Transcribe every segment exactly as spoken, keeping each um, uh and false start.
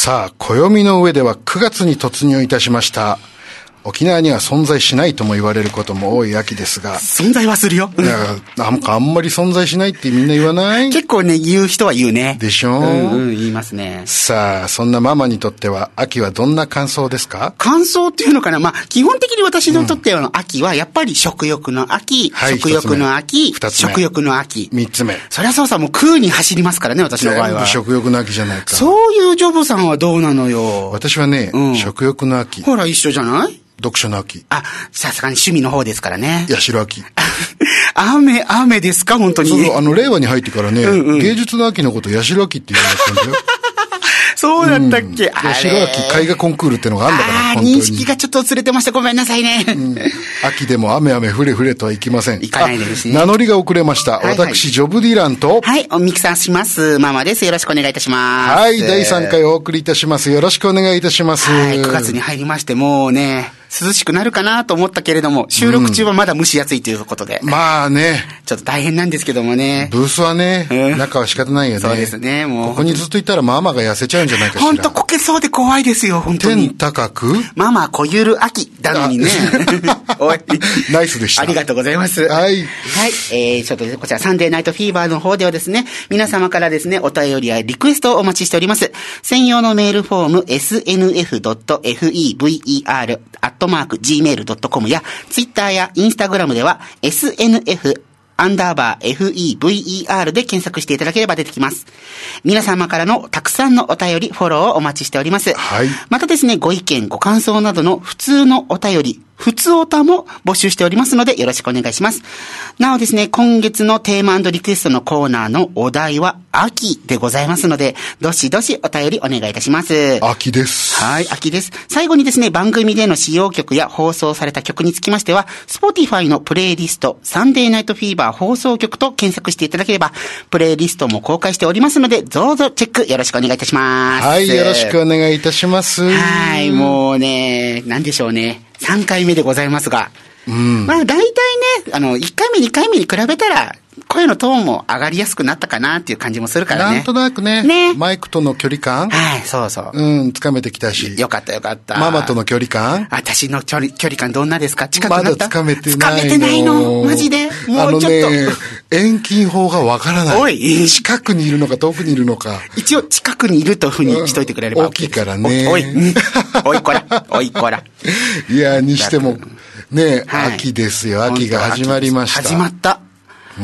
さあ、暦の上ではくがつに突入いたしました。沖縄には存在しないとも言われることも多い秋ですが。 存在はするよ。 いや、なんかあんまり存在しないってみんな言わない？ 結構ね、言う人は言うね。 でしょ？ うんうん、言いますね。 さあ、そんなママにとっては秋はどんな感想ですか？ 感想っていうのかな。まあ、基本的に私にとっては秋はやっぱり食欲の秋、はい、食欲の秋、食欲の秋。 三つ目。 そりゃそうさ、もう食うに走りますからね、私の場合は。 全部食欲の秋じゃないか。 そういうジョブさんはどうなのよ。 私はね、うん、食欲の秋。 ほら、一緒じゃない？ 読書の秋。 あ、さすがに趣味の方ですからね。 八代秋。 雨、雨ですか本当に。 そう、あの、令和に入ってからね、うんうん、芸術の秋のこと八代秋って言うんだったんだよ。 そうだったっけ、うん、 八代秋絵画コンクールってのがあるんだから、 ああ、認識がちょっとずれてました。ごめんなさいね。うん、 秋でも雨雨降れ降れとはいきません。 いかないですね。 名乗りが遅れました。はいはい、私、ジョブディランと。 はい、おミキさんします。ママです。よろしくお願いいたします。 はい、だいさんかいお送りいたします。よろしくお願いいたします。 はい、くがつに入りまして、もうね、涼しくなるかなと思ったけれども、収録中はまだ蒸し暑いということで。 うん、まあね。 ちょっと大変なんですけどもね。 ブースはね、うん、中は仕方ないよね。 そうですね、もう。 ここにずっといたらママが痩せちゃうんじゃないかしら。 ほんとこけそうで怖いですよ、本当に。 天高くママこゆる秋だのにね。おい。 ナイスでした。 ありがとうございます。 はい。 はい。えー、ちょっとこちらサンデーナイトフィーバーの方ではですね、皆様からですね、お便りやリクエストをお待ちしております。専用のメールフォーム エスエヌエフドットフェーバー アットマーク ジーメールドットコム やツイッターやインスタグラムでは エスエヌエフアンダーバー エフイーブイイーアール で検索していただければ出てきます。皆様からのたくさんのお便り、フォローをお待ちしております。 はい。 またですね、ご意見、ご感想などの普通のお便り、普通おたも募集しておりますのでよろしくお願いします。なおですね、今月のテーマ&リクエストのコーナーのお題は秋でございますので、どしどしお便りお願いいたします。 秋です。 はい、秋です。最後にですね、番組での使用曲や放送された曲につきましては、Spotify のプレイリスト、サンデーナイトフィーバー放送局と検索していただければ、プレイリストも公開しておりますので、どうぞチェックよろしくお願いいたします。 はい、よろしくお願いいたします。 はい、もうね、なんでしょうね。さんかいめでございますが、 うん、 まあ大体ね、あの、いっかいめ、にかいめに比べたら、声のトーンも上がりやすくなったかなっていう感じもするからね。 なんとなくね、ね、マイクとの距離感、 はい、そうそう。 うん、つかめてきたし。 よかったよかった。 ママとの距離感、 私の距離、距離感どんなですか？近くなった？ まだつかめてないの。 つかめてないの。マジで。もうちょっと。あのね、 遠近法がわからない。 おい。 近くにいるのか遠くにいるのか。 一応近くにいるというふうにしといてくれれば、 うん。大きいからね。 おい。おいこら。おいこら。 いや、にしても、ね、はい、秋ですよ。秋が始まりました。 始まった。 うん、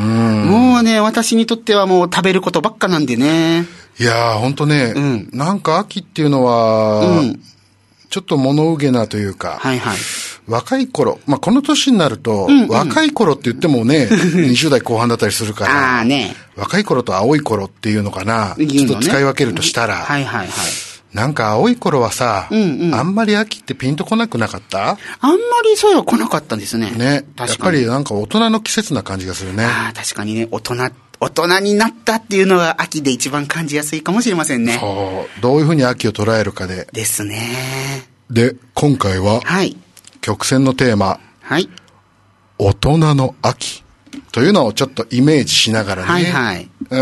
もうね、私にとってはもう食べることばっかなんでね。 いやー、ほんとね、うん、なんか秋っていうのは、うん、ちょっと物憂げなというか、 はいはい、 若い頃、まあ、この年になると、うんうん、若い頃って言ってもね、にじゅう代後半だったりするから、 あ、ね、 若い頃と青い頃っていうのかな、ね、ちょっと使い分けるとしたら、 はいはいはい。 なんか青い頃はさ、うんうん、あんまり秋ってピンとこなくなかった？ あんまりそういえば来なかったんですね。 ね。やっぱりなんか大人の季節な感じがするね。 ああ、確かにね、大人、大人になったっていうのが秋で一番感じやすいかもしれませんね。 そう。どういうふうに秋を捉えるかで。 ですね。 で、今回は、 はい。 曲線のテーマ。 はい。 大人の秋。というのをちょっとイメージしながらね。 はいはい。 うん。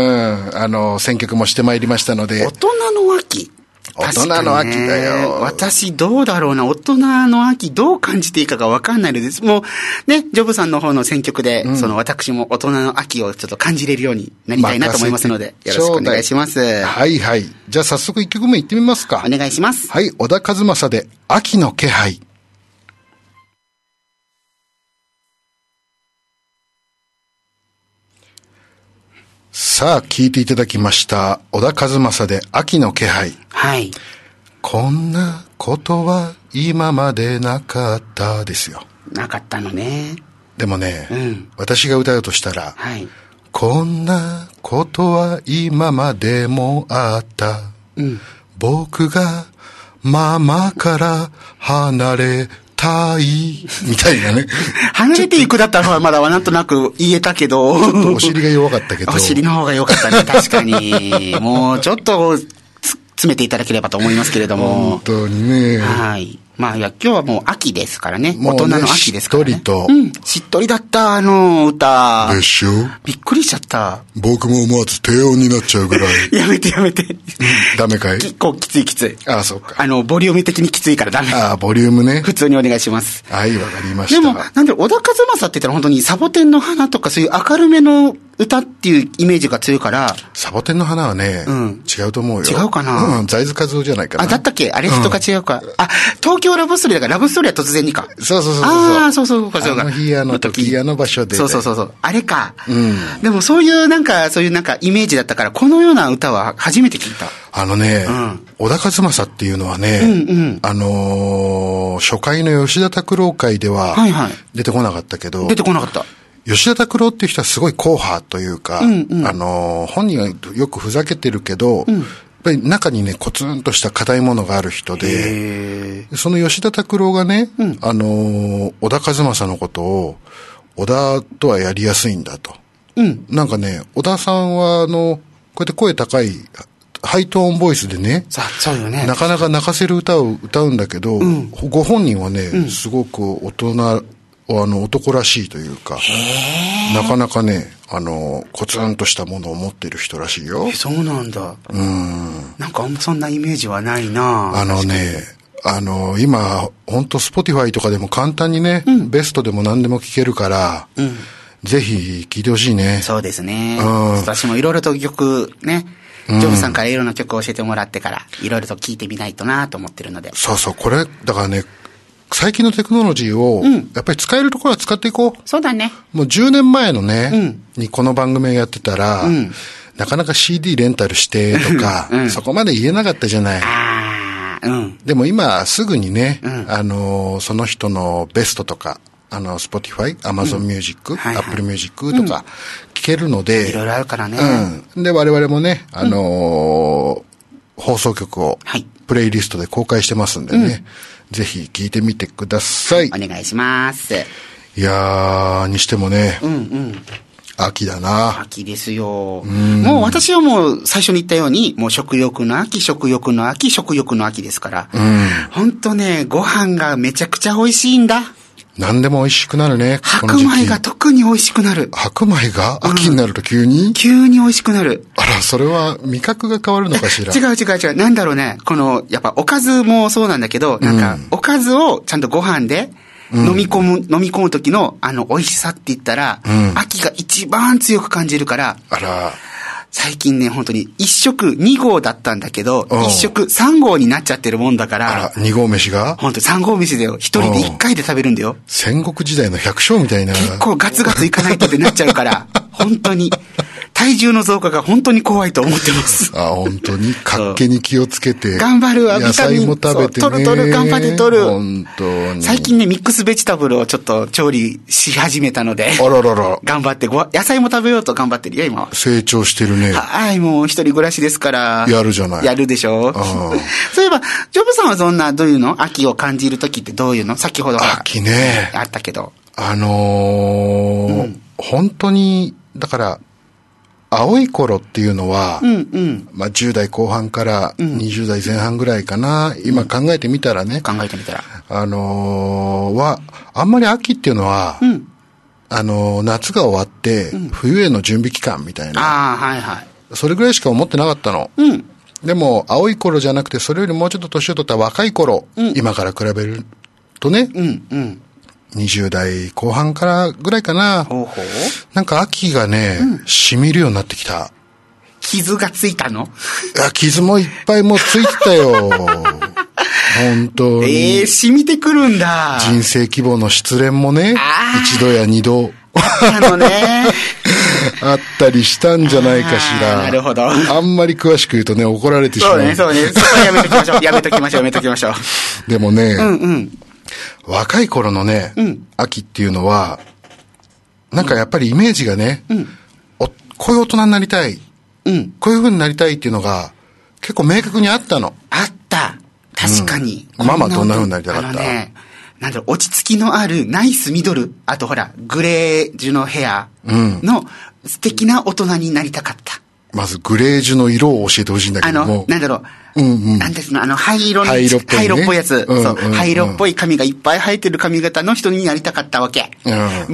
あの、選曲もしてまいりましたので。 大人の秋。 大人の秋だよ。 私どうだろうな、大人の秋どう感じていいかがわかんないのです。もうね、ジョブさんの方の選曲で、うん、その私も大人の秋をちょっと感じれるようになりたいなと思いますので、よろしくお願いします。 はいはい。じゃあ早速いっきょくめいってみますか。 お願いします。 はい、小田和正で秋の気配。さあ、聞いていただきました。小田和正で秋の気配。 はい。 こんなことは今までなかったですよ。 なかったのね。 でもね、 うん、 私が歌うとしたら、 はい、 こんなことは今までもあった。 うん、 僕がママから離れたいみたいなね。 離れていくだったらまだはなんとなく言えたけど。 ちょっとお尻が弱かったけど。 お尻の方が弱かったね、確かに。もうちょっと詰めていただければと思いますけれども。 本当にね。 はい。 まあ、いや、今日はもう秋ですからね。大人の秋ですからね。 しっとりと。 うん。しっとりだった、あの歌。 でしょ？ びっくりしちゃった。 僕も思わず低音になっちゃうぐらい。 やめてやめて。 ダメかい？ 結構きついきつい。 ああ、そうか。 あの、ボリューム的にきついからダメ。 ああ、ボリュームね。 普通にお願いします。 はい、わかりました。 でも、なんで、小田和正って言ったら本当にサボテンの花とかそういう明るめの歌っていうイメージが強いから。 サボテンの花はね、うん、違うと思うよ。 違うかな？ うん、財津和夫じゃないかな。 あ、だったっけ？あれ人が違うか。うん、あ、東京ラブストーリーだからラブストーリーは突然にか。 そうそうそうそう。 ああ、そうそうそうそう。 あの日、あの時、あの場所で。 そうそうそうそう。あれか。 うん。 でもそういうなんか、そういうなんかイメージだったから、このような歌は初めて聞いた。 あのね、うん、小田和正っていうのはね、うんうん、あのー、初回の吉田拓郎会では、出てこなかったけど、はいはい、 出てこなかった。 吉田拓郎っていう人はすごい硬派というか、うんうん、あのー、本人はよくふざけてるけど、うん、やっぱり中にね、コツンとした硬いものがある人で、その吉田拓郎がね、うん、あのー、小田和正のことを、小田とはやりやすいんだと。うん、なんかね、小田さんは、あの、こうやって声高い、ハイトーンボイスでね、 そうよね。 なかなか泣かせる歌を歌うんだけど、うん、ご本人はね、うん、すごく大人、あの、男らしいというか、なかなかね、あの、コツンとしたものを持っている人らしいよ。 そうなんだ。 うん。 なんかあんまそんなイメージはないな。 あのね、あの、今、本当スポティファイとかでも簡単にね、うん、ベストでも何でも聴けるから、うん、ぜひ聴いてほしいね。 そうですね。うん、私もいろいろと曲ね、ジョブさんからいろいろな曲を教えてもらってから、いろいろと聴いてみないとなと思ってるので。 そうそう、これ、だからね、最近のテクノロジーを、やっぱり使えるところは使っていこう。 そうだね。 もうじゅうねんまえのね、うん、にこの番組をやってたら、うん、なかなか シーディー レンタルしてとか、うん、そこまで言えなかったじゃない。 あうん、でも今すぐにね、うん、あの、その人のベストとか、あの、Spotify、Amazon Music、うんはいはい、Apple Music とか聞けるので、 いろいろあるからね。 うん。で、我々もね、あのー、放送局を、プレイリストで公開してますんでね、うんぜひ聞いてみてください。 お願いします。 いやー、にしてもね、 うんうん、 秋だな。 秋ですよ。うもう私はもう最初に言ったように、もう食欲の秋、食欲の秋、食欲の秋ですから、うん、ほんとね、ご飯がめちゃくちゃ美味しいんだ。 何でも美味しくなるね。 白米が特に美味しくなる。 白米が秋になると急に、うん、 急に美味しくなる。 あら、それは味覚が変わるのかしら。 違う違う違う。なんだろうね。この、やっぱおかずもそうなんだけど、なんか、おかずをちゃんとご飯で飲み込む、うん、飲み込む時のあの美味しさって言ったら、うん、秋が一番強く感じるから。 あら。 最近ね、本当に一食二合だったんだけど、一食三合になっちゃってるもんだから。 あら、二合飯が本当に三合飯だよ。一人で一回で食べるんだよ。 戦国時代の百姓みたいな。 結構ガツガツいかないとってなっちゃうから、本当に。体重の増加が本当に怖いと思ってます。 あ、本当に活気に気をつけて。 頑張るわ、 野菜も食べてね。 取る取る、頑張って取る。 本当に。 最近ね、ミックスベジタブルをちょっと調理し始めたので。 あららら。 頑張ってご、野菜も食べようと頑張ってるよ、今は。 成長してるね。 はい、もう一人暮らしですから。 やるじゃない。 やるでしょ。そういえば、ジョブさんはそんな、どういうの秋を感じるときってどういうの先ほどは。 秋ね。 あったけど。 あのー、うん、本当に、だから、青い頃っていうのは、うんうん、まあじゅう代後半からにじゅう代前半ぐらいかな、うん、今考えてみたらね、 考えてみたら、 あのー、は、あんまり秋っていうのは、うん、あのー、夏が終わって、うん、冬への準備期間みたいな、 ああ、はいはい。 それぐらいしか思ってなかったの。うん、でも、青い頃じゃなくて、それよりもうちょっと年を取った若い頃、うん、今から比べるとね、うんうんにじゅう代後半からぐらいかな。 ほうほう。 なんか秋がね、うん、染みるようになってきた。 傷がついたの？ いや、傷もいっぱいもうついてたよ。本当に。 ええー、染みてくるんだ。 人生規模の失恋もね、一度や二度。 あのね。 あったりしたんじゃないかしら。 なるほど。 あんまり詳しく言うとね、怒られてしまう。 そうね、そうね。そこはやめときましょう。やめときましょう、やめときましょう。 でもね、 うんうん。 若い頃のね、うん、秋っていうのは、なんかやっぱりイメージがね、うん、おこういう大人になりたい、うん、こういう風になりたいっていうのが結構明確にあったの。 あった。確かに。 うん、ママどんな風になりたかった？あのね、なんだろう、落ち着きのあるナイスミドル、あとほら、グレージュのヘアの素敵な大人になりたかった。 まずグレージュの色を教えてほしいんだけども。 あの、なんだろう。 うんうん。 なんですの、あの、灰色の、 灰色っぽい、ね、 灰色っぽいやつ。 うんうんうん、 そう。灰色っぽい髪がいっぱい生えてる髪型の人になりたかったわけ。うん、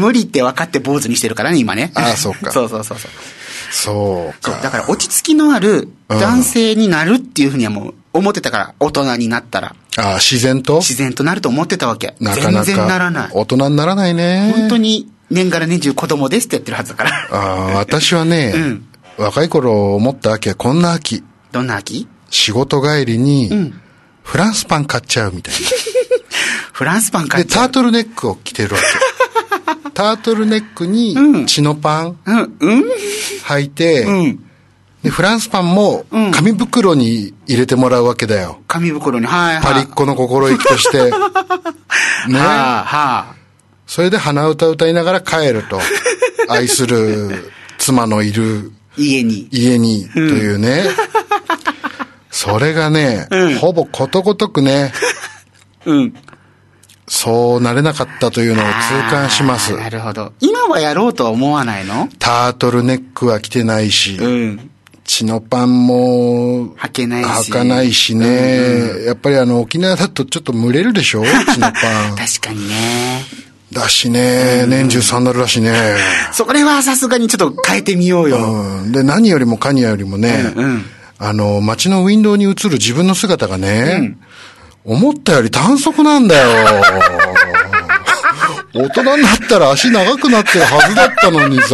無理って分かって坊主にしてるからね、今ね。 ああ、そうか。 そうそうそうそう。 そうか。 そう。だから落ち着きのある男性になるっていうふうにはもう思ってたから、大人になったら。 ああ、自然と自然となると思ってたわけ。 なかなか。 全然ならない。 大人にならないね。 本当に年がら年中子供ですってやってるはずだから。 ああ、私はね、うん、若い頃思った秋はこんな秋。 どんな秋？ 仕事帰りに、うん、フランスパン買っちゃうみたいな。 フランスパン買っちゃう。 で、タートルネックを着てるわけ。タートルネックに、チノパン、うん、うん、履いて、うん、で、フランスパンも、紙袋に入れてもらうわけだよ。 紙袋に、はいはい。 パリッコの心意気として。ね。はあ、はあ。 それで鼻歌歌いながら帰ると。愛する妻のいる家に。 家に、というね。うん、それがね、うん、ほぼことごとくね、うん。そうなれなかったというのを痛感します。 なるほど。今はやろうとは思わないの？ タートルネックは着てないし、うん、チノパンも履けないし、 履かないしね、うんうん、やっぱりあの沖縄だとちょっと蒸れるでしょチノパン。 確かにね。 だしね、年中サンダルだしね。 それはさすがにちょっと変えてみようよ。 うん、で、何よりもカニよりもね、うんうん、あの、街のウィンドウに映る自分の姿がね、うん、思ったより短足なんだよ。大人になったら足長くなってるはずだったのにさ。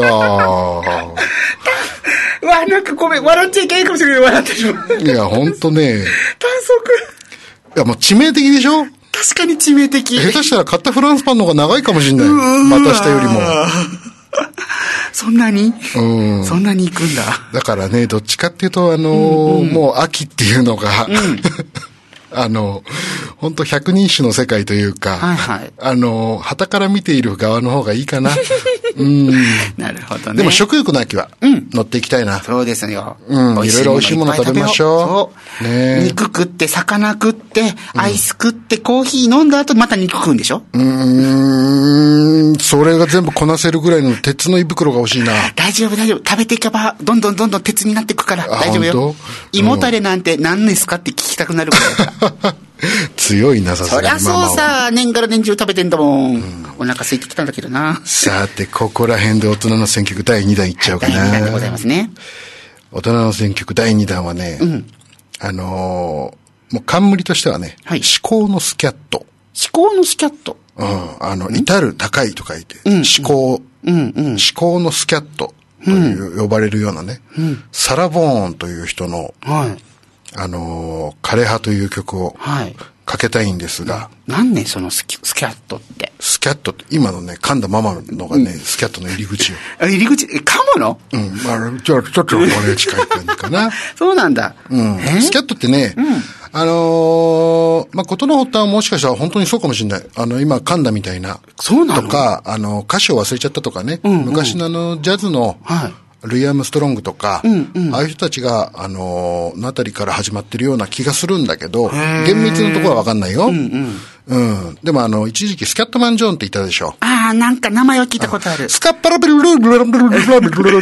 うわ、なんかごめん、笑っちゃいけないかもしれない。笑ってしまう。 いや、ほんとね。 短足。 いや、もう致命的でしょ？ 確かに致命的。 下手したら買ったフランスパンの方が長いかもしれない。また下よりも。 そんなに、うん、そんなに行くんだ。 だからね、どっちかっていうと、あのーうんうん、もう秋っていうのが、うん、あの、本当百人種の世界というか、はいはい、あの、旗から見ている側の方がいいかな。うん、 なるほどね。 でも食欲の秋は、乗っていきたいな。 そうですよ。 うん、いろいろ美味しいもの食べましょう。 そう。ね、肉食って、魚食って、アイス食って、コーヒー飲んだ後また肉食うんでしょ？ うーん、それが全部こなせるぐらいの鉄の胃袋が欲しいな。 大丈夫大丈夫。食べていけば、どんどんどんどん鉄になっていくから、大丈夫よ。胃もたれなんて何ですかって聞きたくなるぐらいだから。 強いな、さすがに。 そりゃそうさ、年がら年中食べてんだもん。うん、お腹空いてきたんだけどな。 さて、ここら辺で大人の選曲だいにだんいっちゃおうかな。 だいにだんでございますね。 大人の選曲だいにだんはね、うん、あのー、もう冠としてはね、はい、至高のスキャット。 至高のスキャット？ うん、あの、至る高いと書いて、うん、至高、うんうん、至高のスキャットという、呼ばれるようなね、うん、サラ・ボーンという人の、はい、あのー、枯葉という曲をかけたいんですが。 何ね、そのスキ、スキャットって。 スキャットって、今のね、噛んだままのがね、うん、スキャットの入り口よ。 入り口、え、噛むの？ うん。まあ、ちょ、ちょっとこれ近い感じかな。 そうなんだ。 うん。スキャットってね、うん、あのー、まあ、ことの発端はもしかしたら本当にそうかもしれない。あの、今噛んだみたいな。 そうなの？ とか、あの、歌詞を忘れちゃったとかね。うんうん、昔のあの、ジャズの、はい。ルイ・アームストロングとか、うんうん、ああいう人たちが、あのー、のあたりから始まってるような気がするんだけど、厳密なところはわかんないよ。うんうんうん。でもあの、一時期スキャットマン・ジョーンって言ったでしょ。 ああ、なんか名前は聞いたことある。 スカッパラベルルルルルルルルルルルルル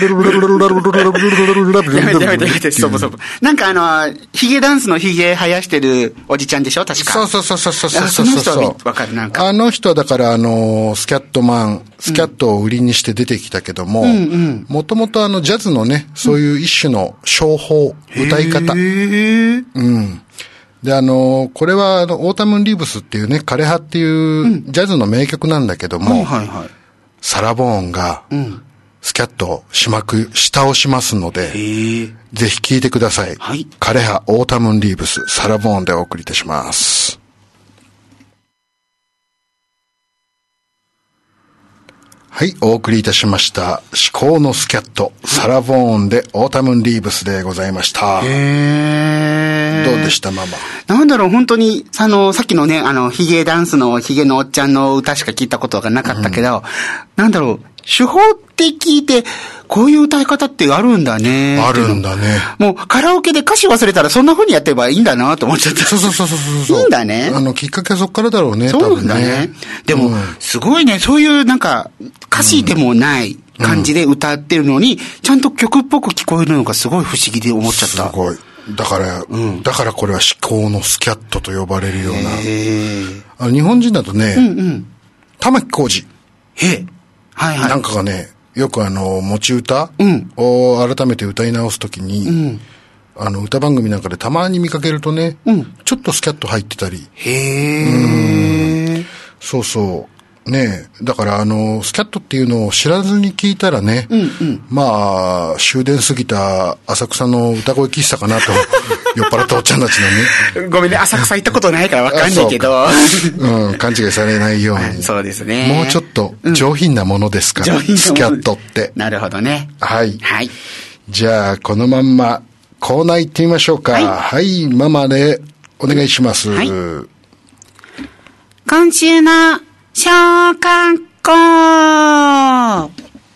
ルルルやめてやめてやめて、ストップストップ。なんかあの、ヒゲダンスのヒゲ生やしてるおじちゃんでしょ確か。 そうそうそうそうそうそう。 その人はわかる、なんか。 あの人はだからあの、スキャットマン、スキャットを売りにして出てきたけども、もともとあの、ジャズのね、そういう一種の唱法、歌い方。うん。で、あの、これは、あの、オータムン・リーブスっていうね、枯葉っていうジャズの名曲なんだけども、うんはいはいはい、サラ・ボーンが、スキャットをしまく、下をしますので、ぜひ聴いてください。はい、枯葉、オータムン・リーブス、サラ・ボーンでお送りいたします。はい、お送りいたしました。至高のスキャット、サラ・ボーンでオータムン・リーブスでございました。へー。どうでしたママ？ なんだろう、本当に、あの、さっきのね、あの、ヒゲダンスのヒゲのおっちゃんの歌しか聞いたことがなかったけど、うん、なんだろう、手法って聞いて、 こういう歌い方ってあるんだね。 あるんだね。 もうカラオケで歌詞忘れたらそんな風にやってればいいんだなと思っちゃった。 そうそうそうそうそう。 いいんだね。 あの、きっかけはそっからだろうね、 そうだね。でも、うん、すごいね、そういうなんか、歌詞でもない感じで歌ってるのに、うん、ちゃんと曲っぽく聞こえるのがすごい不思議で思っちゃった。 すごい。だから、うん、だからこれは至高のスキャットと呼ばれるような。あの日本人だとね、うんうん、玉置浩二。 へえ。はいはい。 なんかがね、よくあの、持ち歌を改めて歌い直すときに、うん、あの、歌番組なんかでたまに見かけるとね、うん、ちょっとスキャット入ってたり。 へえ。 そうそう。ねえ、だからあの、スキャットっていうのを知らずに聞いたらね、うんうん、まあ、終電過ぎた浅草の歌声喫茶かなと、酔っ払ったおっちゃんたちのね。 ごめんね、浅草行ったことないからわかんないけど。 うん、勘違いされないように。 そうですね。 もうちょっと上品なものですから、うん、スキャットって。 なるほどね。 はい。 はい。 じゃあ、このまんま、コーナー行ってみましょうか。はい、はい、ママでお願いします。はい、 今週の小学校。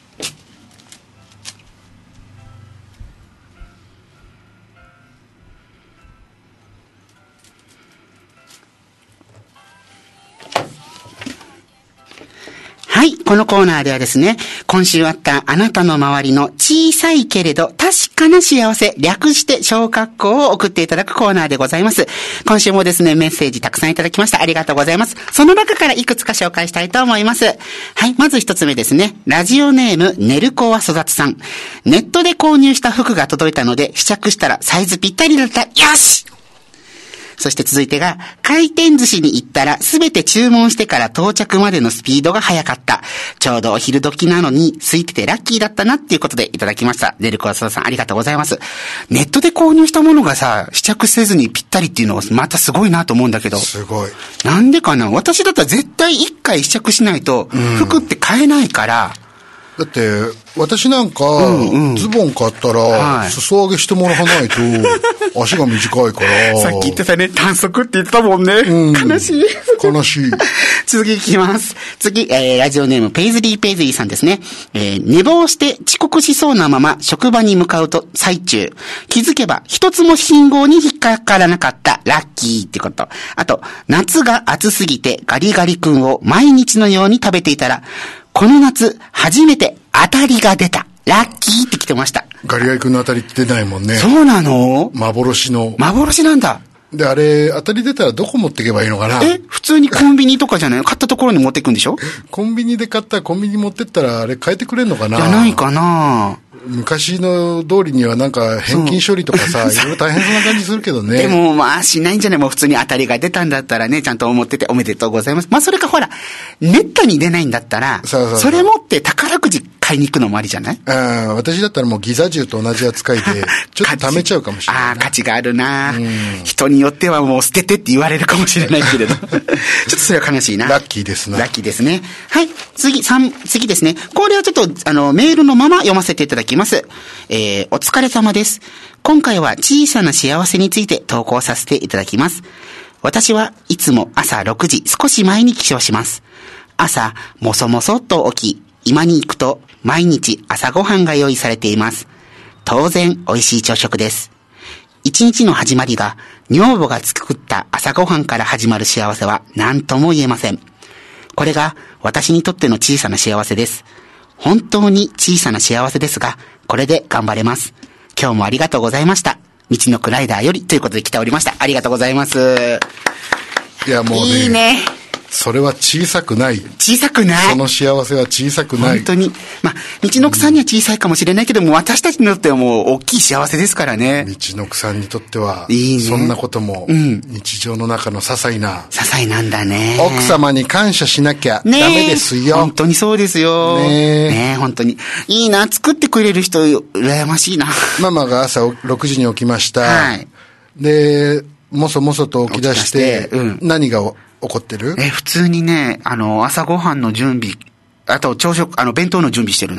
はい。このコーナーではですね、今週あったあなたの周りの小さいけれど確かな幸せ、略して小学校を送っていただくコーナーでございます。今週もですね、メッセージたくさんいただきました。ありがとうございます。その中からいくつか紹介したいと思います。はい。まず一つ目ですね。ラジオネーム、ねるこは育つさん。ネットで購入した服が届いたので試着したらサイズぴったりだった。よし！そして続いてが、回転寿司に行ったらすべて注文してから到着までのスピードが速かった。ちょうどお昼時なのに空いててラッキーだったなっていうことでいただきました。ねるこはさんありがとうございます。ネットで購入したものがさ、試着せずにぴったりっていうのはまたすごいなと思うんだけど。 すごい。 なんでかな？私だったら絶対一回試着しないと服って買えないから。 うん、だって、私なんか、うんうん、ズボン買ったら、はい、裾上げしてもらわないと、足が短いから。 さっき言ってたね、短足って言ってたもんね。うん、悲しい。 悲しい。 次行きます。次、えー、ラジオネーム、ペイズリーペイズリーさんですね。えー、寝坊して遅刻しそうなまま、職場に向かうと、最中。気づけば、一つも信号に引っかからなかった。ラッキーってこと。あと、夏が暑すぎて、ガリガリ君を毎日のように食べていたら、この夏、初めて当たりが出た。ラッキーって来てました。 ガリガリ君の当たりって出ないもんね。 そうなの？ 幻の。 幻なんだ。 で、あれ、当たり出たらどこ持っていけばいいのかな？ え、普通にコンビニとかじゃない？買ったところに持っていくんでしょ？ コンビニで買ったらコンビニ持ってったら、あれ変えてくれんのかな？ じゃないかな？ 昔の通りにはなんか返金処理とかさ、いろいろ大変そうな感じするけどね。 でもまあしないんじゃない？もう普通に当たりが出たんだったらね、ちゃんと思ってておめでとうございます。まあそれかほら、めったに出ないんだったら、そうそうそう、それ持って宝くじ買いに行くのもありじゃない？ あ、私だったらもうギザ銃と同じ扱いで、ちょっと貯めちゃうかもしれない。 ああ、価値があるな、うん、人によってはもう捨ててって言われるかもしれないけれど。ちょっとそれは悲しいな。 ラッキーですね。 ラッキーですね。はい。次、三、次ですね。これはちょっと、あの、メールのまま読ませていただきます。えー、お疲れ様です。今回は小さな幸せについて投稿させていただきます。私はいつも朝ろくじ少し前に起床します。朝、もそもそっと起き、今に行くと毎日朝ごはんが用意されています。当然美味しい朝食です。一日の始まりが女房が作った朝ごはんから始まる幸せは何とも言えません。これが私にとっての小さな幸せです。本当に小さな幸せですが、これで頑張れます。今日もありがとうございました。道のくライダーよりということで来ておりました。ありがとうございます。 いやもうね。 いいね。 それは小さくない。 小さくない。 その幸せは小さくない。 本当に。まあ、道のくさんには小さいかもしれないけども、私たちにとってはもう大きい幸せですからね。 道のくさんにとっては、いいね。そんなことも、うん、日常の中の些細な。 些細なんだね。 奥様に感謝しなきゃダメですよ。 本当にそうですよ。ねえ。ねえ、本当に。いいな、作ってくれる人、羨ましいな。 ママが朝ろくじに起きました。はい。で、もそもそと起き出して、してうん、何が怒ってる？ え、普通にね、あの、朝ごはんの準備、あと朝食、あの、弁当の準備してるな。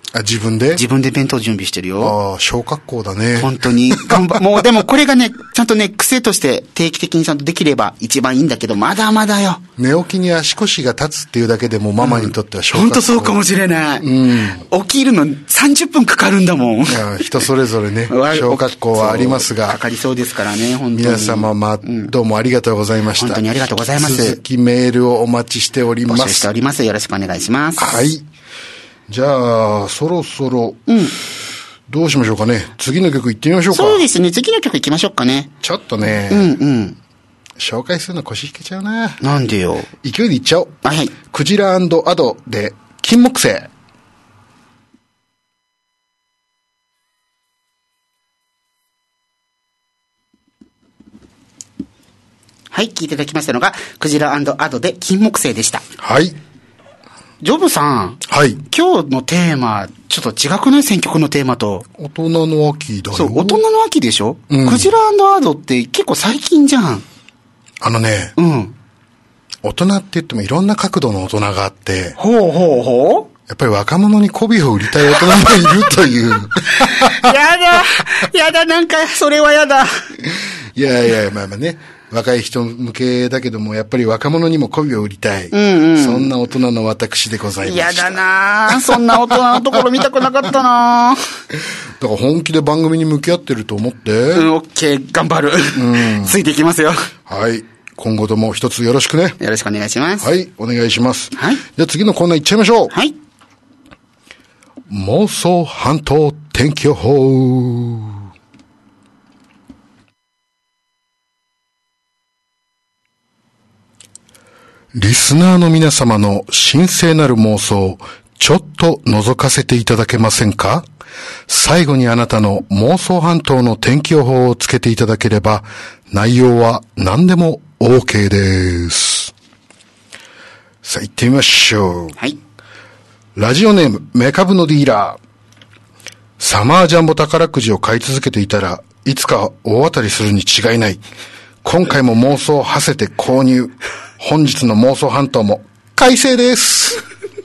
あ、自分で自分で弁当準備してるよ。 ああ、小学校だね。 本当に。頑張、もうでもこれがね、ちゃんとね、癖として定期的にちゃんとできれば一番いいんだけど、まだまだよ。 寝起きに足腰が立つっていうだけでもママにとっては小学校。 本当そうかもしれない。うん。起きるのさんじゅっぷんかかるんだもん。 いや、人それぞれね、小学校はありますが。 かかりそうですからね、本当に。 皆様、まあ、どうもありがとうございました。 本当にありがとうございます。 続きメールをお待ちしております。 募集しております。よろしくお願いします。 はい。じゃあ、そろそろ、うん、どうしましょうかね。次の曲行ってみましょうか。 そうですね。次の曲行きましょうかね。 ちょっとね、 うんうん。 紹介するの腰引けちゃうな。 なんでよ。 勢いで行っちゃおう。 はい。 クジラ&アドで、金木犀。 はい、聞いていただきましたのが、クジラ&アドで金木犀でした。 はい。 ジョブさん。 はい。 今日のテーマ、ちょっと違くない？選曲のテーマと。 大人の秋だよ。 そう、大人の秋でしょ、うん、クジラ&アドって結構最近じゃん。 あのね。 うん。 大人って言ってもいろんな角度の大人があって。 ほうほうほう。 やっぱり若者に媚びを売りたい大人もいるという。 やだやだ、なんか、それはやだ。 いやいや、まあまあね。若い人向けだけども、やっぱり若者にも媚びを売りたい。 うんうん。 そんな大人の私でございます。 やだなぁ。そんな大人のところ見たくなかったなぁ。 だから本気で番組に向き合ってると思って。 うん、オッケー、頑張る。うん。ついていきますよ。 はい。今後とも一つよろしくね。 よろしくお願いします。 はい、お願いします。 はい。 じゃあ次のコーナー行っちゃいましょう。 はい。 妄想半島天気予報。リスナーの皆様の神聖なる妄想、ちょっと覗かせていただけませんか？最後にあなたの妄想半島の天気予報をつけていただければ、内容は何でも OK です。さあ行ってみましょう。 はい。 ラジオネーム、メカブのディーラー。サマージャンボ宝くじを買い続けていたらいつか大当たりするに違いない。今回も妄想を馳せて購入。本日の妄想半島も快晴です。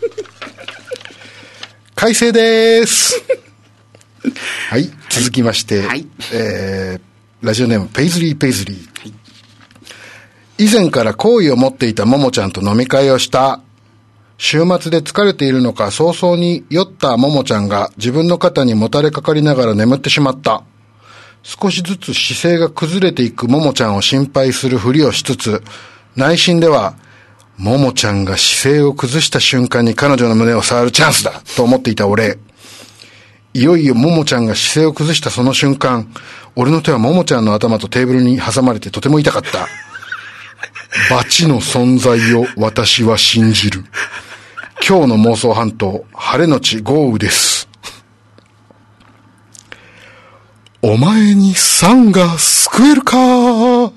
快晴です。はい、続きまして、はい、えー、ラジオネームペイズリーペイズリー、はい、以前から好意を持っていたももちゃんと飲み会をした。週末で疲れているのか早々に酔ったももちゃんが自分の肩にもたれかかりながら眠ってしまった。少しずつ姿勢が崩れていくももちゃんを心配するふりをしつつ、内心では、ももちゃんが姿勢を崩した瞬間に彼女の胸を触るチャンスだと思っていた俺。いよいよももちゃんが姿勢を崩したその瞬間、俺の手はももちゃんの頭とテーブルに挟まれてとても痛かった。バチの存在を私は信じる。今日の妄想半島、晴れのち豪雨です。お前にサンが救えるか。はい、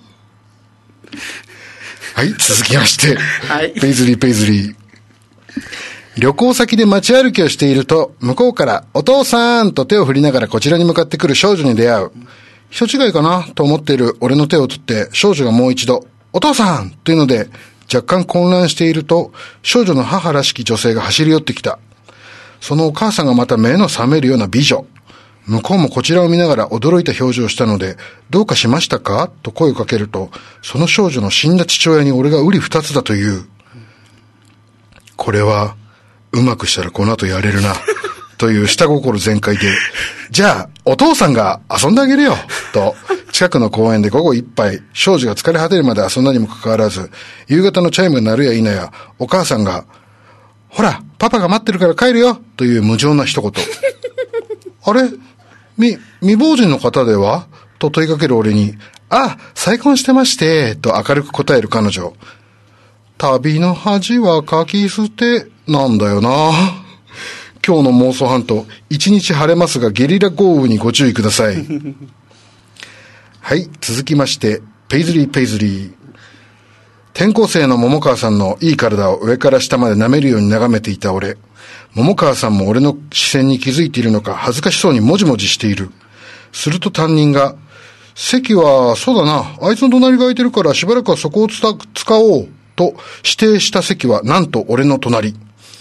続きまして。はい。ペイズリーペイズリー。旅行先で街歩きをしていると、向こうから、お父さんと手を振りながらこちらに向かってくる少女に出会う。人違いかなと思っている俺の手を取って、少女がもう一度、お父さんというので、若干混乱していると、少女の母らしき女性が走り寄ってきた。そのお母さんがまた目の覚めるような美女。向こうもこちらを見ながら驚いた表情をしたので、どうかしましたかと声をかけると、その少女の死んだ父親に俺が瓜二つだという。これは、うまくしたらこの後やれるな、という下心全開で、じゃあ、お父さんが遊んであげるよ、と、近くの公園で午後一杯、少女が疲れ果てるまで遊んだにもかかわらず、夕方のチャイムが鳴るや否や、お母さんが、ほら、パパが待ってるから帰るよ、という無情な一言。あれみ、未亡人の方ではと問いかける俺に、あ、再婚してまして、と明るく答える彼女。旅の恥はかき捨て、なんだよな。今日の妄想半島、一日晴れますがゲリラ豪雨にご注意ください。はい、続きまして、ペイズリーペイズリー。転校生の桃川さんのいい体を上から下まで舐めるように眺めていた俺。桃川さんも俺の視線に気づいているのか恥ずかしそうにもじもじしている。すると担任が、席は、そうだな、あいつの隣が空いてるからしばらくはそこを使おう、と指定した席はなんと俺の隣。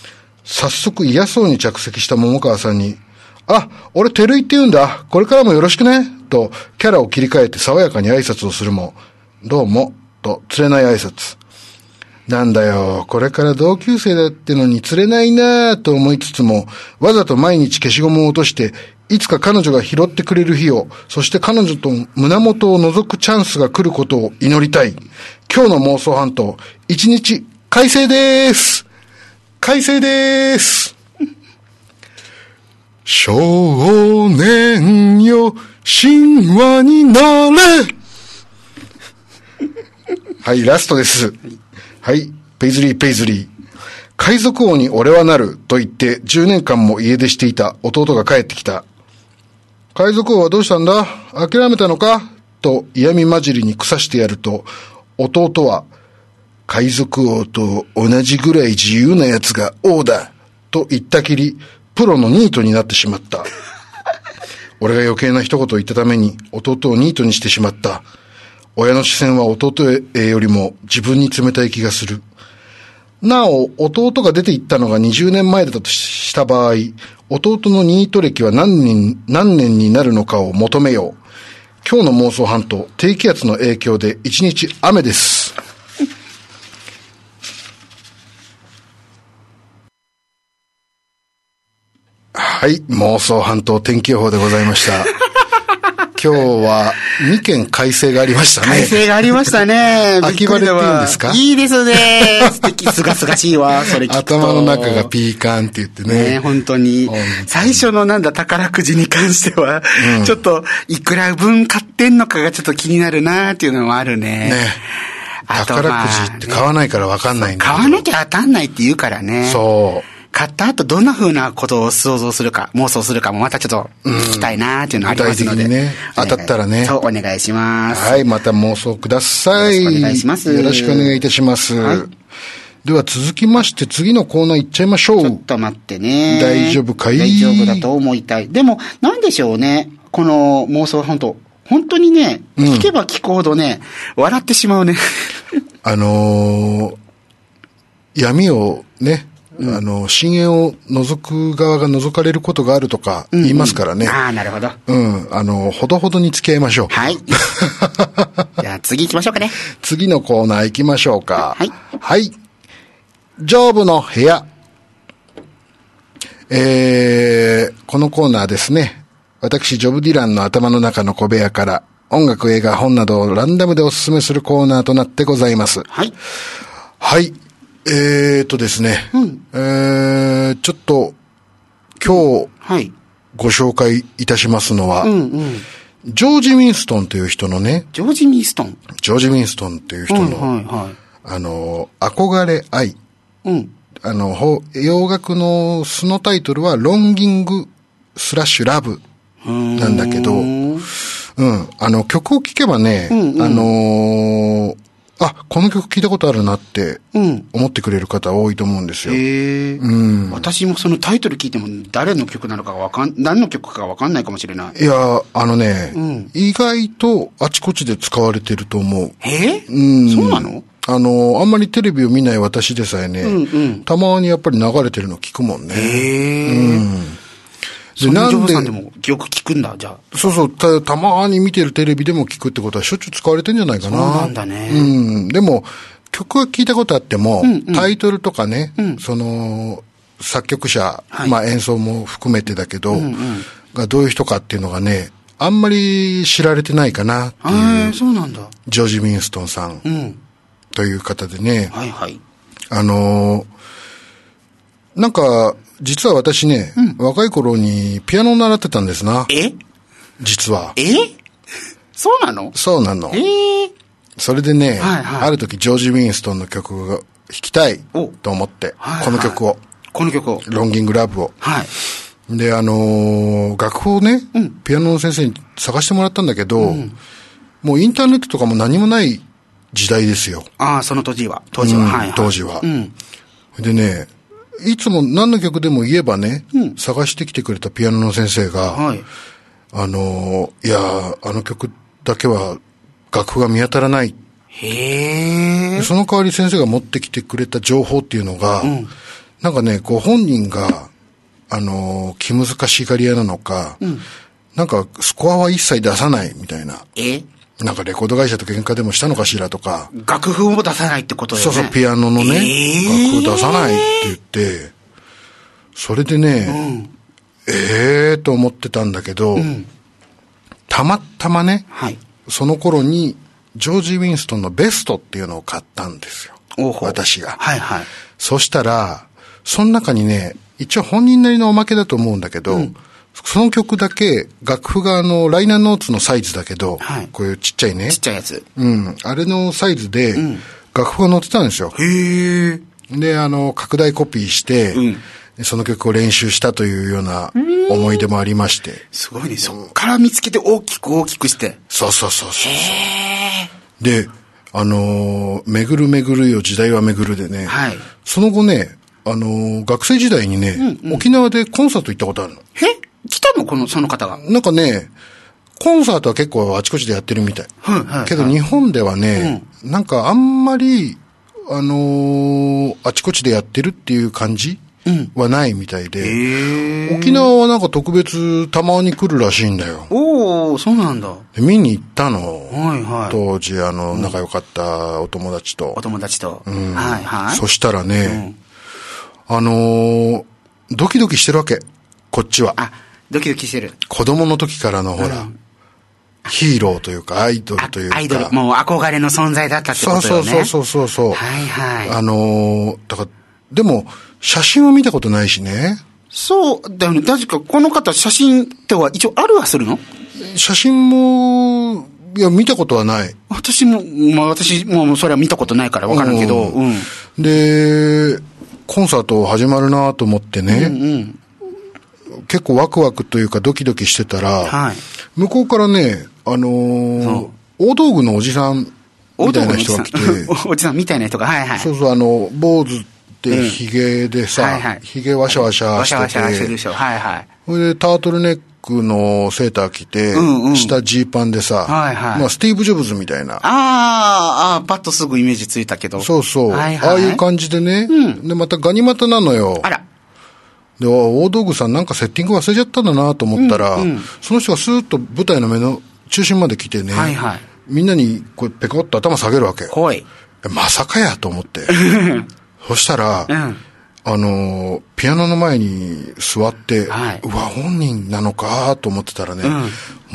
早速嫌そうに着席した桃川さんに、あ、俺照井って言うんだ。これからもよろしくね。と、キャラを切り替えて爽やかに挨拶をするも、どうも、と、釣れない挨拶。なんだよ、これから同級生だってのに釣れないなぁと思いつつも、わざと毎日消しゴムを落として、いつか彼女が拾ってくれる日を、そして彼女と胸元を覗くチャンスが来ることを祈りたい。今日の妄想半島、一日、快晴でーす。快晴でーす。少年よ、神話になれ。はい、ラストです。はい、ペイズリーペイズリー。海賊王に俺はなると言ってじゅうねんかんも家出していた弟が帰ってきた。海賊王はどうしたんだ？諦めたのか？と嫌味混じりに腐してやると、弟は、海賊王と同じぐらい自由な奴が王だと言ったきり、プロのニートになってしまった。俺が余計な一言を言ったために弟をニートにしてしまった。親の視線は弟へよりも自分に冷たい気がする。なお、弟が出て行ったのがにじゅうねんまえだとした場合、弟のニート歴は何年、何年になるのかを求めよう。今日の妄想半島、低気圧の影響で一日雨です。はい、妄想半島天気予報でございました。今日はにけん快晴がありましたね。 快晴がありましたね。 秋晴れって言うんですか？ いいですね。素敵、すがすがしいわ、それ聞くと。 頭の中がピーカンって言ってね。 ね、本当に。最初のなんだ宝くじに関しては、うん、ちょっといくら分買ってんのかがちょっと気になるなっていうのもあるね。 ね。宝くじって買わないから分かんないんだけど、 買わなきゃ当たんないって言うからね。 そう。 買った後どんな風なことを想像するか、妄想するかもまたちょっと聞きたいなーっていうのがありますので。 具体的にね、当たったらね。 そう、お願いします。 はい、また妄想ください。 よろしくお願いします。 よろしくお願いいたします。はい、では続きまして次のコーナー行っちゃいましょう。 ちょっと待ってね。 大丈夫かい？ 大丈夫だと思いたい。でも、なんでしょうね。この妄想本当本当にね、聞けば聞くほどね、うん、笑ってしまうね。 あのー、闇をね、うん、あの、深淵を覗く側が覗かれることがあるとか言いますからね。 うんうん、ああ、なるほど。 うん。あの、ほどほどに付き合いましょう。 はい。じゃあ次行きましょうかね。 次のコーナー行きましょうか。 はい。 はい。ジョブの部屋。えー、このコーナーですね。私、ジョブ・ディランの頭の中の小部屋から音楽、映画、本などをランダムでおすすめするコーナーとなってございます。 はい。 はい。えーとですね、うん、えー、ちょっと今日、はい、ご紹介いたしますのは、うんうん、ジョージ・ウィンストンという人のね、 ジョージ・ウィンストンジョージ・ウィンストンという人の、 はいはいはい、 あの、憧れ愛、うん、あの、洋楽の素のタイトルはロンギングスラッシュラブなんだけど、うん、あの曲を聴けばね、うんうん、あのー、あ、この曲聞いたことあるなって思ってくれる方多いと思うんですよ。 へー、うん、私もそのタイトル聞いても誰の曲なのかわかん、何の曲かわかんないかもしれない。 いや、あのね、うん、意外とあちこちで使われてると思う。 えー、うん、そうなの？ あの、あんまりテレビを見ない私でさえね、うんうん、たまにやっぱり流れてるの聞くもんね。 へー。うん。で、なんで、さんでもよく聞くんだ、じゃあ。 そうそう、た、たまに見てるテレビでも聞くってことはしょっちゅう使われてんじゃないかな。 そうなんだね。 うん。でも、曲は聞いたことあっても、うんうん、タイトルとかね、うん、その、作曲者、はい、まあ演奏も含めてだけど、うんうん、がどういう人かっていうのがね、あんまり知られてないかなっていう。 そうなんだ。 ジョージ・ウィンストンさん、うん、という方でね、 はいはい。 あのー、なんか、実は私ね、うん、若い頃にピアノを習ってたんですな。 え？ 実は。 え？そうなの？ そうなの。 えー、 それでね、はいはい、ある時ジョージ・ウィンストンの曲が弾きたいと思って、はいはい、この曲を。 この曲を。 ロンギングラブを。 はい。 で、あのー、楽譜をね、うん、ピアノの先生に探してもらったんだけど、うん、もうインターネットとかも何もない時代ですよ。 ああ、その当時は。当時は。うん、はい、はい。 当時は。うん、でね、いつも何の曲でも言えばね、うん、探してきてくれたピアノの先生が、はい、あの、いや、あの曲だけは楽譜が見当たらない。 へー。 その代わり先生が持ってきてくれた情報っていうのが、うん、 なんかね、こう本人が、あのー、気難しがり屋なのか、うん、なんかスコアは一切出さないみたいな。 えなんかレコード会社と喧嘩でもしたのかしらとか。 楽譜も出さないってことだよね。 そうそう、ピアノのね、えー、楽譜出さないって言って、それでね、うん、ええーと思ってたんだけど、うん、たまたまね、はい、その頃にジョージ・ウィンストンのベストっていうのを買ったんですよ。私が。はいはい。そしたら、その中にね、一応本人なりのおまけだと思うんだけど、うん、その曲だけ、楽譜があの、ライナーノーツのサイズだけど、はい、こういうちっちゃいね。 ちっちゃいやつ。 うん。あれのサイズで、楽譜が載ってたんですよ。 へー。 で、あの、拡大コピーして、うんその曲を練習したというような思い出もありまして。 すごいね。そっから見つけて大きく大きくして。 そうそうそうそう。へー。で、あのー、巡る巡るよ時代は巡るでね。はい。その後ね、あのー、学生時代にね、うんうん、沖縄でコンサート行ったことあるの。 え来たのこの、その方が。 なんかね、コンサートは結構あちこちでやってるみたい。はいはい、はい。けど日本ではね、うん、なんかあんまり、あのー、あちこちでやってるっていう感じうん、はないみたいで、沖縄はなんか特別たまに来るらしいんだよ。 おー、そうなんだ。 で見に行ったの。 はいはい。 当時、あの、仲良かったお友達と。 お友達と。 うん。はいはい。そしたらね、うん、あのー、ドキドキしてるわけ。こっちは。 あ、ドキドキしてる。 子供の時からのほら、うん、ヒーローというか、アイドルというか。 アイドル、もう憧れの存在だったってことよね。 そうそうそうそうそう。 はいはい。 あのー、だから、でも、写真は見たことないしね。 そうだよね。確かこの方写真っては一応あるはするの？ 写真も、いや、見たことはない。 私も、まあ私もそれは見たことないからわからんけど、うん。 で、コンサート始まるなと思ってね、うんうん、結構ワクワクというかドキドキしてたら、はい、向こうからね、あのー、大道具のおじさんみたいな人が来て、 おじさんみたいな人が、はいはい。 そうそう、あの、坊主、で、髭でさ、うんはいはい、髭ワシャワシャしてて、ワシャワシャしてるでしょ。はいはい。それでタートルネックのセーター着て、うんうん、下ジーパンでさ、はいはい、まあスティーブ・ジョブズみたいな。 ああ、パッとすぐイメージついたけど。 そうそう。はいはい、ああいう感じでね、うん、で、またガニ股なのよ。あら。で、大道具さんなんかセッティング忘れちゃったんだなと思ったら、うんうん、その人がスーッと舞台の目の中心まで来てね、はいはい、みんなにこうペコッと頭下げるわけ。 はい。 まさかやと思って。そしたら、うん、あの、ピアノの前に座って、はい、うわ、本人なのかと思ってたらね、うん、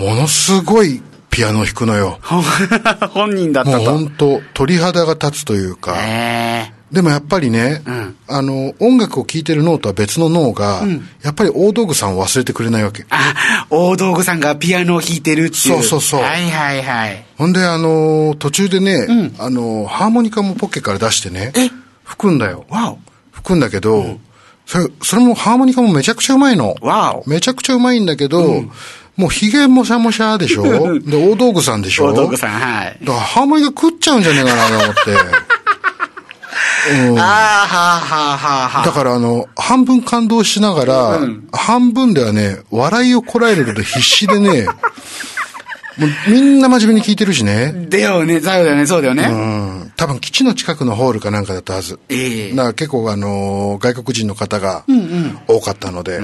ものすごいピアノ弾くのよ。 本人だったと。 もう本当鳥肌が立つというか、でもやっぱりね、うん、あの、音楽を聴いてる脳とは別の脳が、うん、やっぱり大道具さんを忘れてくれないわけ。 あ、大道具さんがピアノを弾いてるっていう。 そうそうそう。 はいはいはい。 ほんで、あの、途中でね、うん、あの、ハーモニカもポッケから出してね、え吹くんだよ。 わお。 吹くんだけど、うん、それ、それもハーモニカもめちゃくちゃうまいの。 わお。 めちゃくちゃうまいんだけど、うん、もうヒゲもしゃもしゃでしょで、大道具さんでしょ大道具さん、はい。 だからハーモニカ食っちゃうんじゃねえかなと思って。 うん、ああ、はあ、はあ、はあ。 だからあの、半分感動しながら、うん、半分ではね、笑いをこらえるので必死でね、もうみんな真面目に聞いてるしね。 だよね、そうだよね、そうだよね。 うん。多分基地の近くのホールかなんかだったはず。ええー。だから結構あのー、外国人の方が多かったので。うん、うん。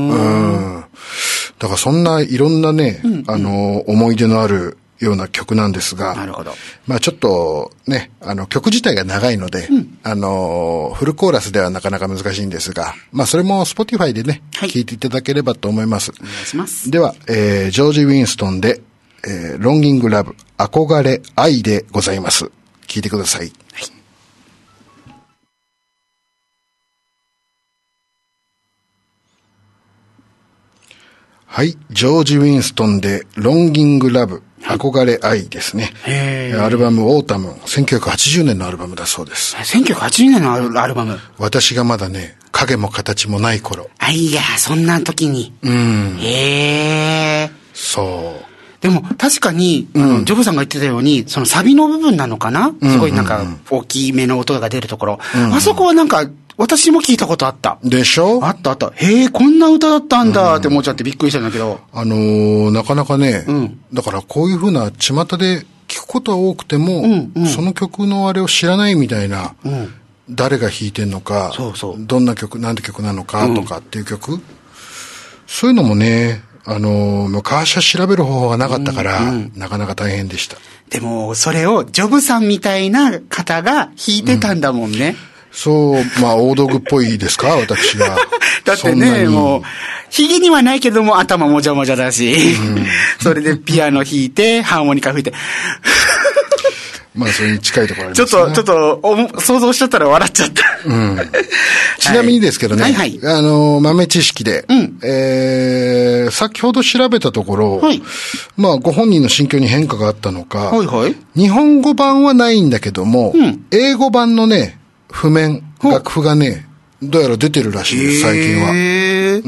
うん。だからそんないろんなね、うんうん、あのー、思い出のあるような曲なんですが。 なるほど。 まあちょっとね、あの曲自体が長いので、うん、あのー、フルコーラスではなかなか難しいんですが、まあそれも Spotify でね、はい、聞いていただければと思います。 お願いします。 では、えー、ジョージ・ウィンストンで、えー、ロンギングラブ、憧れ、愛でございます。聞いてください。はい。はい。ジョージ・ウィンストンで、ロンギングラブ、憧れ、愛ですね。へー。アルバム、オータム、せんきゅうひゃくはちじゅうねんのアルバムだそうです。 せんきゅうひゃくはちじゅうねんのアルバム。 私がまだね、影も形もない頃。 あ、いや、そんな時に。 うん。 へー。 そう。 でも確かに、うん、ジョブさんが言ってたように、そのサビの部分なのかな、うん、すごいなんか大きめの音が出るところ、うんうん、あそこはなんか私も聞いたことあった。 でしょ？ あったあった。へえ、こんな歌だったんだって思っちゃってびっくりしたんだけど。 あのー、なかなかね、うん、だからこういう風な巷で聞くことは多くても、うんうん、その曲のあれを知らないみたいな誰が弾いてんのか、 そうそうどんな曲、なんて曲なのかとかっていう曲、うん、そういうのもね、あの、昔は調べる方法がなかったから、うんうん、なかなか大変でした。 でも、それをジョブさんみたいな方が弾いてたんだもんね。うん、 そう、まあ、大道具っぽいですか、私が。 だってね、もう、髭にはないけども頭もじゃもじゃだし、うん、それでピアノ弾いて、ハーモニカ吹いて、 まあ、それに近いところありますね。 ちょっと、ちょっとお、想像しちゃったら笑っちゃった。うん、 ちなみにですけどね、はいはいはい、あの、豆知識で、うん、えー、先ほど調べたところ、はい、まあ、ご本人の心境に変化があったのか、はいはい、日本語版はないんだけども、うん、英語版のね、譜面、楽譜がね、どうやら出てるらしいです、最近は。うん、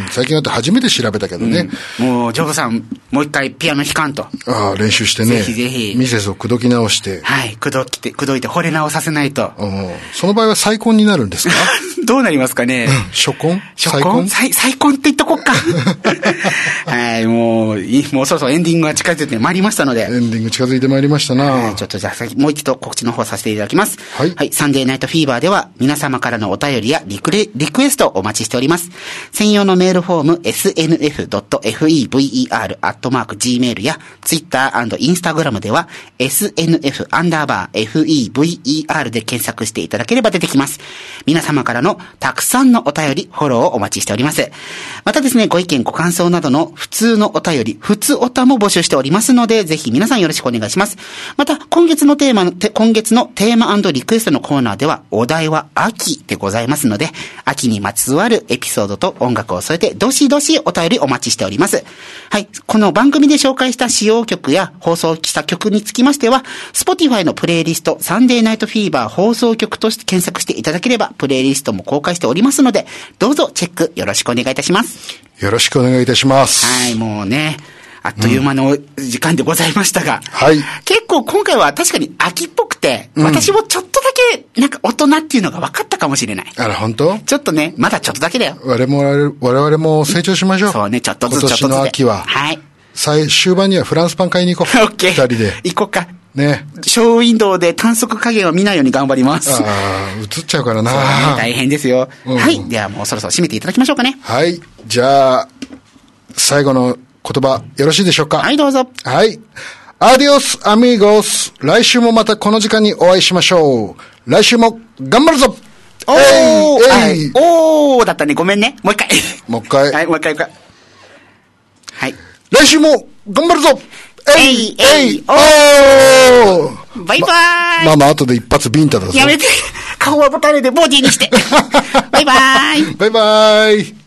最近だって初めて調べたけどね。 うん、もう、ジョブさん、もう一回ピアノ弾かんと。 ああ、練習してね。 ぜひぜひ。 ミセスを口説き直して。 はい、口説きて、口説いて惚れ直させないと。 その場合は再婚になるんですか？ どうなりますかね。 うん、初婚初婚再、再婚って言っとこっか。はい、もう、もうそろそろエンディングが近づいてまいりましたので。 エンディング近づいてまいりましたな。 ちょっとじゃあ、もう一度告知の方させていただきます。はい。はい、サンデーナイトフィーバーでは、皆様からのお便りやリクレ、リクエストをお待ちしております。専用のメールフォーム エスエヌエフドットフェーバー アットマーク ジーメール や Twitter& Instagram では エスエヌエフ アンダーバー フェーバー で検索していただければ出てきます。皆様からのたくさんのお便り、フォローをお待ちしております。またですね、ご意見ご感想などの普通のお便り、普通おたも募集しておりますので、ぜひ皆さんよろしくお願いします。また、今月のテーマの、今月のテーマ&リクエストのコーナーでは、お題は秋でございますので、秋にまつわるエピソードと音楽を添えて、どしどしお便りお待ちしております。はい。この番組で紹介した使用曲や放送した曲につきましては、Spotify のプレイリスト、サンデーナイトフィーバー放送曲として検索していただければ、プレイリストも公開しておりますので、どうぞチェックよろしくお願いいたします。 よろしくお願いいたします。 はい、もうね、あっという間の時間でございましたが、 うん、はい。 結構今回は確かに秋っぽくて、うん、私もちょっとだけなんか大人っていうのが分かったかもしれない。 あら、本当？ ちょっとね、まだちょっとだけだよ。 我々、我々も成長しましょう。 そうね、ちょっとずつちょっとずつ。 今年の秋は。 はい。 最終盤にはフランスパン買いに行こう。 オッケー。 二人で。 行こうか。 ね。 ショーウィンドウで短足加減を見ないように頑張ります。 ああ、映っちゃうからな。 そうね、大変ですよ、うん。はい。ではもうそろそろ締めていただきましょうかね。 はい。じゃあ、最後の言葉よろしいでしょうか。 はい、どうぞ。 はい。アディオスアミーゴス。来週もまたこの時間にお会いしましょう。来週も頑張るぞ。 おー、えい、おーだったね。ごめんね。もう一回。 もう一回。 はい、もう一回。はい。 来週も頑張るぞ。 えい、えい、おー。バイバーイ。ま、 まあまあ後で一発ビンタだぞ。 やめて。顔はボタネでボディにして。バイバーイ。 バイバーイ。